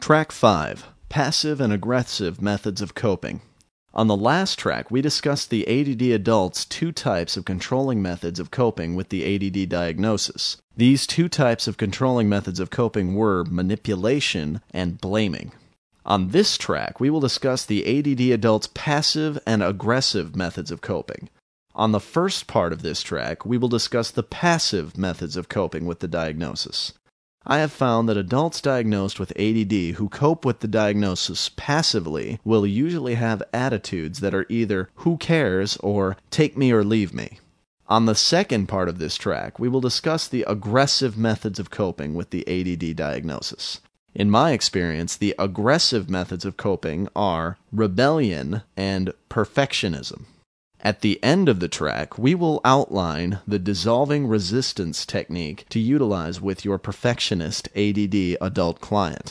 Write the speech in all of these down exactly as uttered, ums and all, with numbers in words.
Track five. Passive and Aggressive Methods of Coping. On the last track, we discussed the A D D adult's two types of controlling methods of coping with the A D D diagnosis. These two types of controlling methods of coping were manipulation and blaming. On this track, we will discuss the A D D adult's passive and aggressive methods of coping. On the first part of this track, we will discuss the passive methods of coping with the diagnosis. I have found that adults diagnosed with A D D who cope with the diagnosis passively will usually have attitudes that are either "who cares" or "take me or leave me." On the second part of this track, we will discuss the aggressive methods of coping with the A D D diagnosis. In my experience, the aggressive methods of coping are rebellion and perfectionism. At the end of the track, we will outline the dissolving resistance technique to utilize with your perfectionist A D D adult client.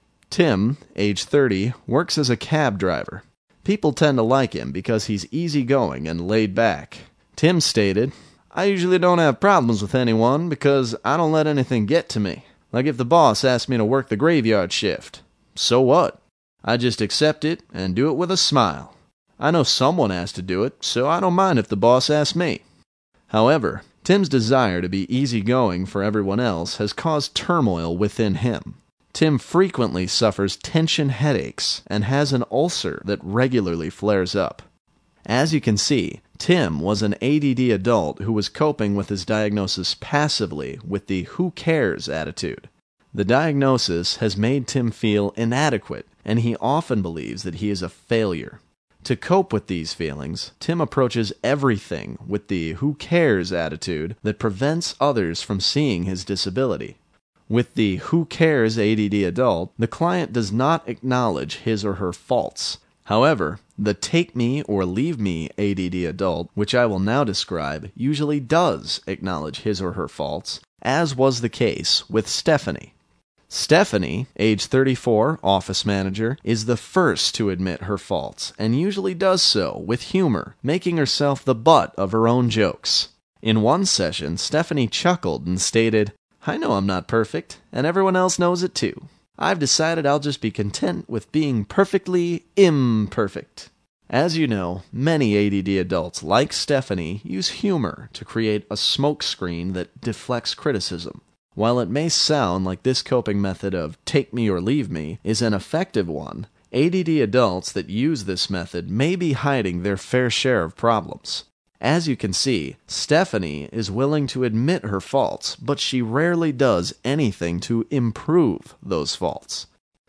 Tim, age thirty, works as a cab driver. People tend to like him because he's easygoing and laid back. Tim stated, "I usually don't have problems with anyone because I don't let anything get to me. Like if the boss asks me to work the graveyard shift, so what? I just accept it and do it with a smile. I know someone has to do it, so I don't mind if the boss asks me." However, Tim's desire to be easygoing for everyone else has caused turmoil within him. Tim frequently suffers tension headaches and has an ulcer that regularly flares up. As you can see, Tim was an A D D adult who was coping with his diagnosis passively with the "who cares" attitude. The diagnosis has made Tim feel inadequate, and he often believes that he is a failure. To cope with these feelings, Tim approaches everything with the "who cares" attitude that prevents others from seeing his disability. With the "who cares" A D D adult, the client does not acknowledge his or her faults. However, the "take me or leave me" A D D adult, which I will now describe, usually does acknowledge his or her faults, as was the case with Stephanie. Stephanie, age thirty-four, office manager, is the first to admit her faults, and usually does so with humor, making herself the butt of her own jokes. In one session, Stephanie chuckled and stated, "I know I'm not perfect, and everyone else knows it too. I've decided I'll just be content with being perfectly imperfect." As you know, many A D D adults, like Stephanie, use humor to create a smokescreen that deflects criticism. While it may sound like this coping method of "take me or leave me" is an effective one, A D D adults that use this method may be hiding their fair share of problems. As you can see, Stephanie is willing to admit her faults, but she rarely does anything to improve those faults.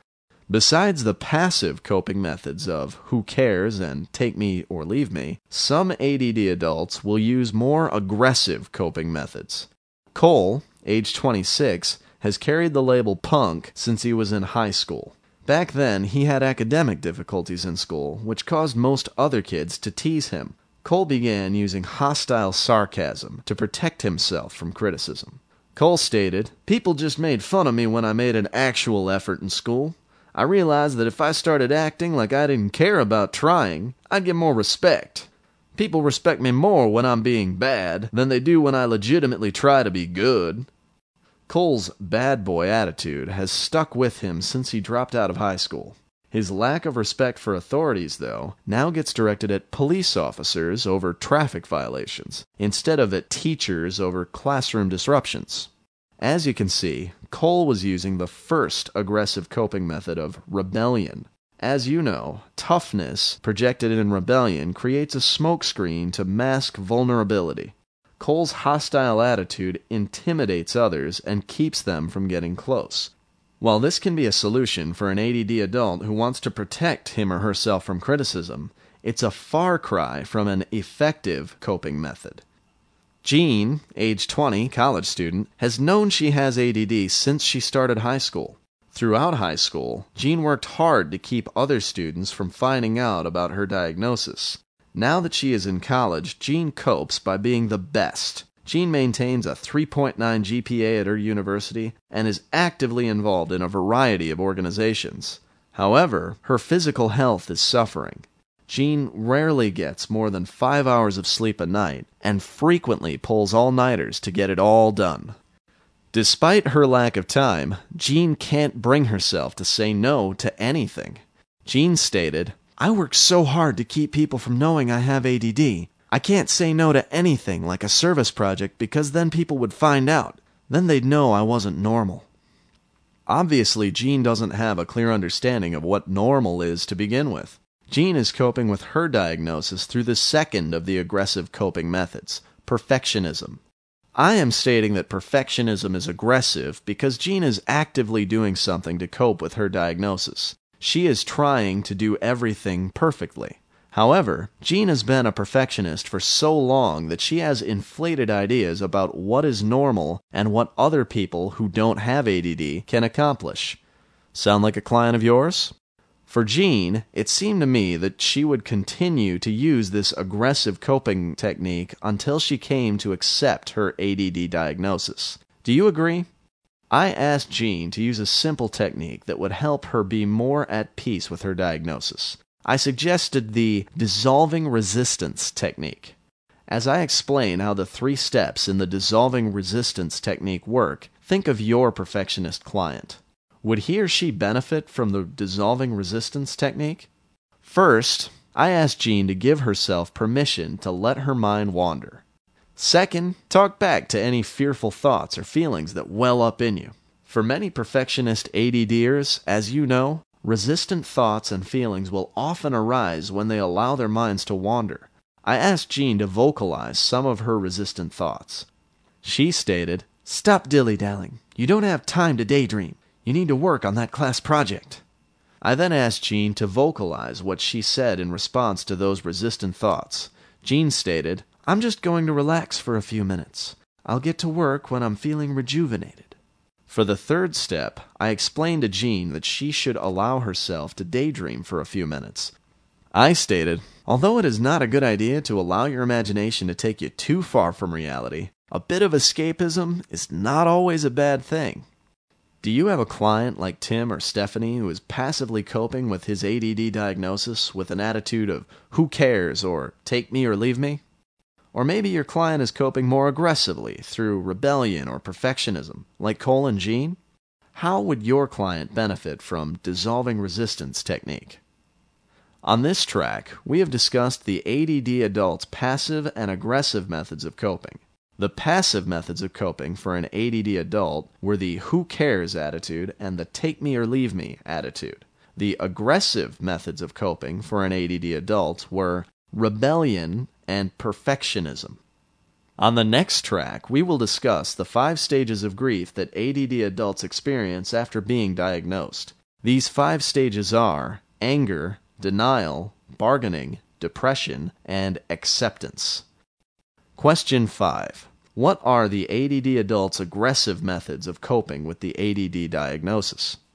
Besides the passive coping methods of "who cares" and "take me or leave me," some A D D adults will use more aggressive coping methods. Cole, age twenty-six, has carried the label punk since he was in high school. Back then, he had academic difficulties in school, which caused most other kids to tease him. Cole began using hostile sarcasm to protect himself from criticism. Cole stated, "People just made fun of me when I made an actual effort in school. I realized that if I started acting like I didn't care about trying, I'd get more respect. People respect me more when I'm being bad than they do when I legitimately try to be good." Cole's bad boy attitude has stuck with him since he dropped out of high school. His lack of respect for authorities, though, now gets directed at police officers over traffic violations, instead of at teachers over classroom disruptions. As you can see, Cole was using the first aggressive coping method of rebellion. As you know, toughness projected in rebellion creates a smokescreen to mask vulnerability. Cole's hostile attitude intimidates others and keeps them from getting close. While this can be a solution for an A D D adult who wants to protect him or herself from criticism, it's a far cry from an effective coping method. Jean, age twenty, college student, has known she has A D D since she started high school. Throughout high school, Jean worked hard to keep other students from finding out about her diagnosis. Now that she is in college, Jean copes by being the best. Jean maintains a three point nine G P A at her university and is actively involved in a variety of organizations. However, her physical health is suffering. Jean rarely gets more than five hours of sleep a night and frequently pulls all-nighters to get it all done. Despite her lack of time, Jean can't bring herself to say no to anything. Jean stated, "I work so hard to keep people from knowing I have A D D. I can't say no to anything like a service project because then people would find out. Then they'd know I wasn't normal." Obviously, Jean doesn't have a clear understanding of what normal is to begin with. Jean is coping with her diagnosis through the second of the aggressive coping methods, perfectionism. I am stating that perfectionism is aggressive because Jean is actively doing something to cope with her diagnosis. She is trying to do everything perfectly. However, Jean has been a perfectionist for so long that she has inflated ideas about what is normal and what other people who don't have A D D can accomplish. Sound like a client of yours? For Jean, it seemed to me that she would continue to use this aggressive coping technique until she came to accept her A D D diagnosis. Do you agree? I asked Jean to use a simple technique that would help her be more at peace with her diagnosis. I suggested the dissolving resistance technique. As I explain how the three steps in the dissolving resistance technique work, think of your perfectionist client. Would he or she benefit from the dissolving resistance technique? First, I asked Jean to give herself permission to let her mind wander. Second, talk back to any fearful thoughts or feelings that well up in you. For many perfectionist ADDers, as you know, resistant thoughts and feelings will often arise when they allow their minds to wander. I asked Jean to vocalize some of her resistant thoughts. She stated, "Stop dilly-dallying. You don't have time to daydream. You need to work on that class project." I then asked Jean to vocalize what she said in response to those resistant thoughts. Jean stated, "I'm just going to relax for a few minutes. I'll get to work when I'm feeling rejuvenated." For the third step, I explained to Jean that she should allow herself to daydream for a few minutes. I stated, "Although it is not a good idea to allow your imagination to take you too far from reality, a bit of escapism is not always a bad thing." Do you have a client like Tim or Stephanie who is passively coping with his A D D diagnosis with an attitude of "who cares" or "take me or leave me"? Or maybe your client is coping more aggressively through rebellion or perfectionism, like Cole and Jean? How would your client benefit from dissolving resistance technique? On this track, we have discussed the A D D adult's passive and aggressive methods of coping. The passive methods of coping for an A D D adult were the "who cares" attitude and the "take me or leave me" attitude. The aggressive methods of coping for an A D D adult were rebellion and perfectionism. On the next track, we will discuss the five stages of grief that A D D adults experience after being diagnosed. These five stages are anger, denial, bargaining, depression, and acceptance. Question five. What are the A D D adult's aggressive methods of coping with the A D D diagnosis?